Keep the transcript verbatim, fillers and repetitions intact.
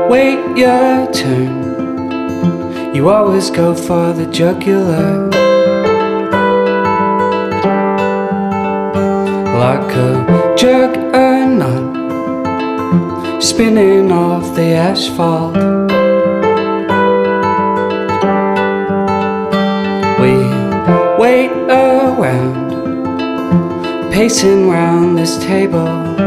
wait your turn. You always go for the jugular, like a juggernaut spinning off the asphalt. We wait around, pacing round this table,